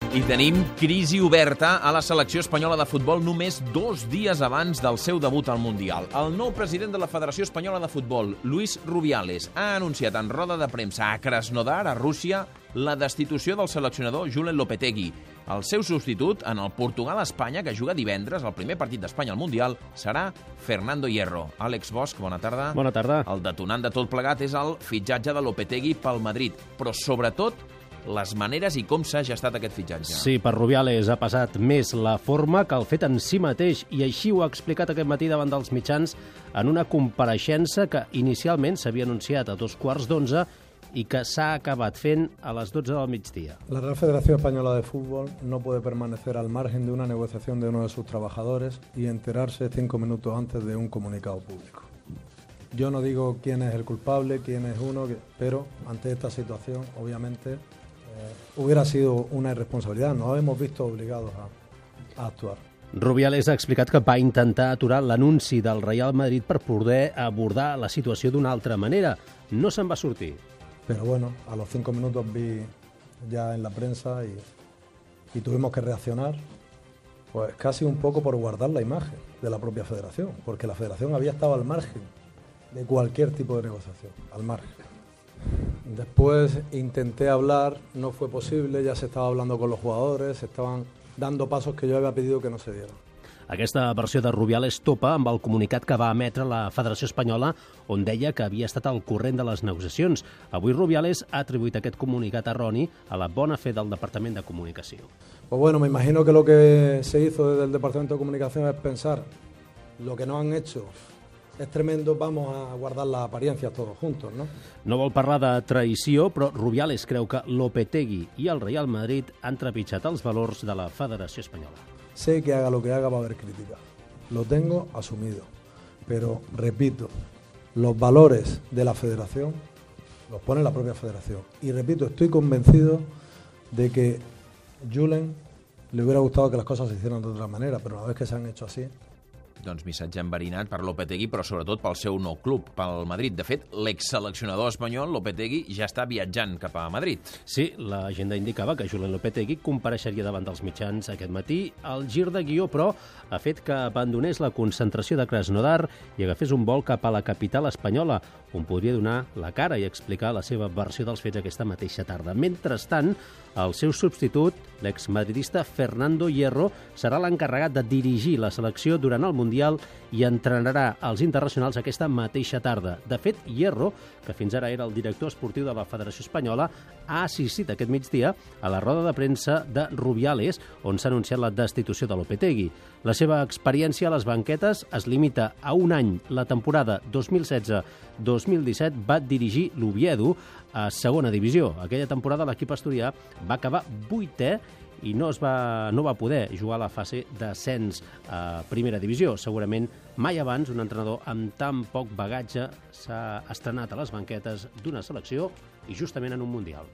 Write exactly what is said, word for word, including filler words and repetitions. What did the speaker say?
I tenim crisi oberta a la selecció espanyola de futbol només dos dies abans del seu debut al Mundial. El nou president de la Federació Espanyola de Futbol, Luis Rubiales, ha anunciat en roda de premsa a Krasnodar, a Rússia, la destitució del seleccionador Julen Lopetegui. El seu substitut en el Portugal-Espanya, que juga divendres, el primer partit d'Espanya al Mundial, serà Fernando Hierro. Àlex Bosch, bona tarda. Bona tarda. El detonant de tot plegat és el fitxatge de Lopetegui pel Madrid, però sobretot les maneres i com s'ha gestat aquest fitxatge. Sí, per Rubiales ha passat més la forma que el fet en si mateix, i així ho ha explicat aquest matí davant dels mitjans en una compareixença que inicialment s'havia anunciat a dos quarts d'onze i que s'ha acabat fent a les dotze del migdia. La Real Federación Española de Fútbol no puede permanecer al margen de una negociación de uno de sus trabajadores y enterarse cinco minutos antes de un comunicado público. Yo no digo quién es el culpable, quién es uno, pero ante esta situación, obviamente, eh, hubiera sido una irresponsabilidad. Nos hemos visto obligados a, a actuar. Rubiales ha explicat que va intentar aturar l'anunci del Real Madrid per poder abordar la situació d'una altra manera. No se'n va sortir. Pero bueno, a los cinco minutos vi ya en la prensa y, y tuvimos que reaccionar, pues casi un poco por guardar la imagen de la propia federación, porque la federación había estado al margen de cualquier tipo de negociación, al margen. Después intenté hablar, no fue posible, ya se estaba hablando con los jugadores, se estaban dando pasos que yo había pedido que no se dieran. Aquesta versió de Rubiales topa amb el comunicat que va emetre la Federació Espanyola, on deia que havia estat al corrent de les negociacions. Avui Rubiales ha atribuït aquest comunicat erroni a la bona fe del Departament de Comunicació. Pues bueno, me imagino que lo que se hizo desde el Departamento de Comunicación es pensar lo que no han hecho és tremendo, vamos a guardar las apariencias todos juntos, ¿no? No vol parlar de traïció, però Rubiales creu que Lopetegui i el Real Madrid han trepitjat els valors de la Federació Espanyola. Sé que haga lo que haga va a haver crítica. Lo tengo asumido. Pero, repito, los valores de la federación los pone la propia federación. Y repito, estoy convencido de que Julen le hubiera gustado que las cosas se hicieran de otra manera, pero una vez que se han hecho así... Doncs missatge enverinat per Lopetegui, però sobretot pel seu nou club, pel Madrid. De fet, l'exseleccionador espanyol, Lopetegui, ja està viatjant cap a Madrid. Sí, l'agenda indicava que Julen Lopetegui compareixeria davant dels mitjans aquest matí. El gir de guió, però, ha fet que abandonés la concentració de Krasnodar i agafés un vol cap a la capital espanyola, on podria donar la cara i explicar la seva versió dels fets aquesta mateixa tarda. Mentrestant, el seu substitut, l'exmadridista Fernando Hierro, serà l'encarregat de dirigir la selecció durant el Mundial i entrenarà els internacionals aquesta mateixa tarda. De fet, Hierro, que fins ara era el director esportiu de la Federació Espanyola, ha assistit aquest migdia a la roda de premsa de Rubiales, on s'ha anunciat la destitució de Lopetegui. La seva experiència a les banquetes es limita a un any. La temporada dos mil setze dos mil disset va dirigir l'Oviedo a segona divisió. Aquella temporada l'equip asturià va acabar vuitè i no, es va, no va poder jugar a la fase d'ascens a primera divisió. Segurament mai abans un entrenador amb tan poc bagatge s'ha estrenat a les banquetes d'una selecció i justament en un Mundial.